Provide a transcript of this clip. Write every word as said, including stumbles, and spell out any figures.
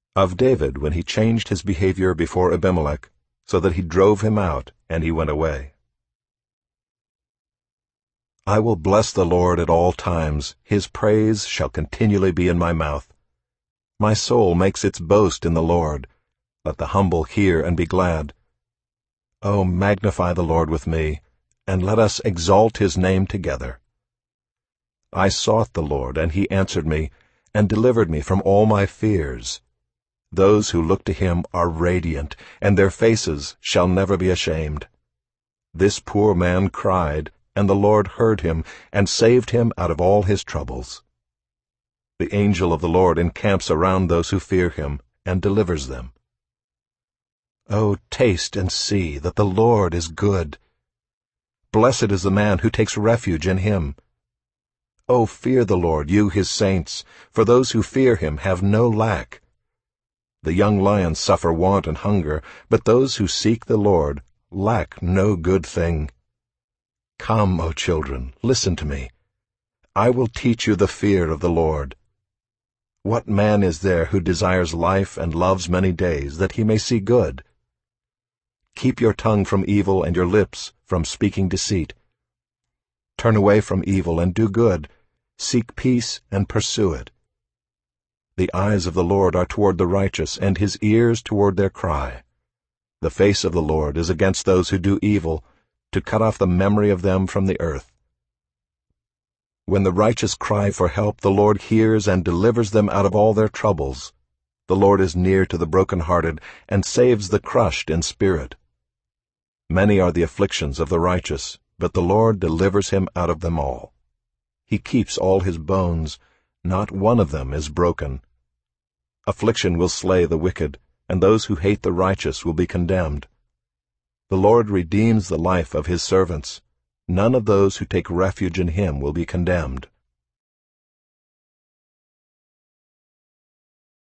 Of David when he changed his behavior before Abimelech, so that he drove him out, and he went away. I will bless the Lord at all times. His praise shall continually be in my mouth. My soul makes its boast in the Lord. Let the humble hear and be glad. O magnify the Lord with me, and let us exalt his name together. I sought the Lord, and he answered me, and delivered me from all my fears. Those who look to him are radiant, and their faces shall never be ashamed. This poor man cried, and the Lord heard him, and saved him out of all his troubles. The angel of the Lord encamps around those who fear him, and delivers them. O taste and see that the Lord is good. Blessed is the man who takes refuge in him. O fear the Lord, you his saints, for those who fear him have no lack. The young lions suffer want and hunger, but those who seek the Lord lack no good thing. Come, O children, listen to me. I will teach you the fear of the Lord. What man is there who desires life and loves many days, that he may see good? Keep your tongue from evil and your lips from speaking deceit. Turn away from evil and do good. Seek peace and pursue it. The eyes of the Lord are toward the righteous, and his ears toward their cry. The face of the Lord is against those who do evil, to cut off the memory of them from the earth. When the righteous cry for help, the Lord hears and delivers them out of all their troubles. The Lord is near to the brokenhearted, and saves the crushed in spirit. Many are the afflictions of the righteous, but the Lord delivers him out of them all. He keeps all his bones, not one of them is broken. Affliction will slay the wicked, and those who hate the righteous will be condemned. The Lord redeems the life of his servants. None of those who take refuge in him will be condemned.